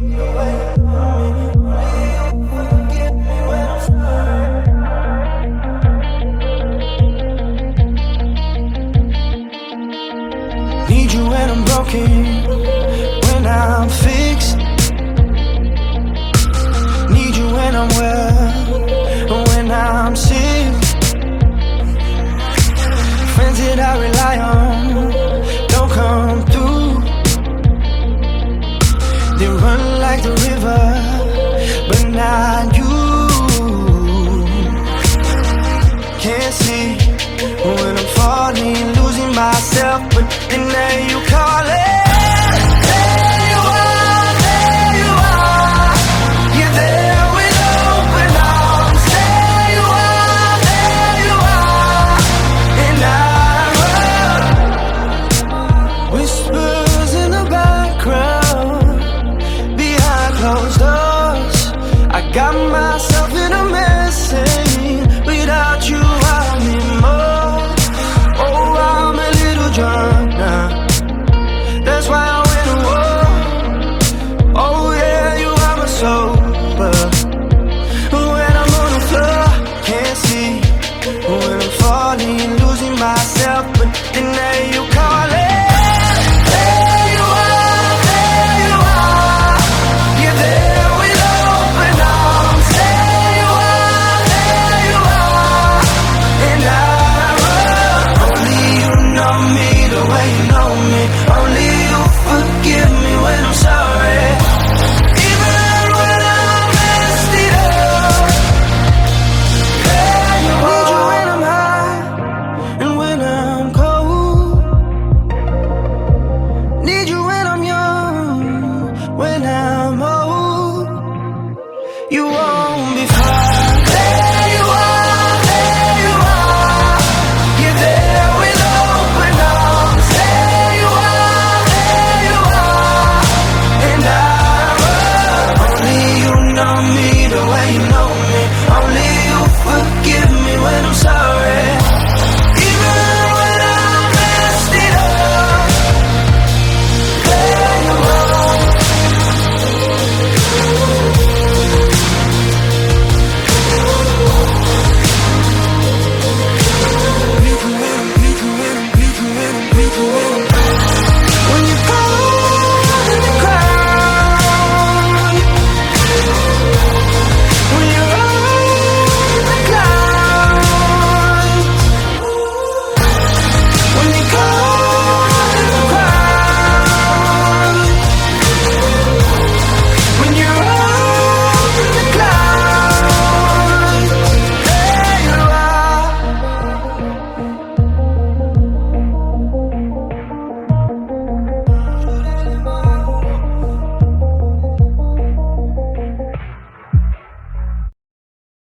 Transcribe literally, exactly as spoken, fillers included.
Need you when I'm broken, when I'm fixed. Need you when I'm well, when I'm sick. Friends that I rely on don't come through. They run like the river, but not you. Can't see when I'm falling, losing myself, but then there you call it.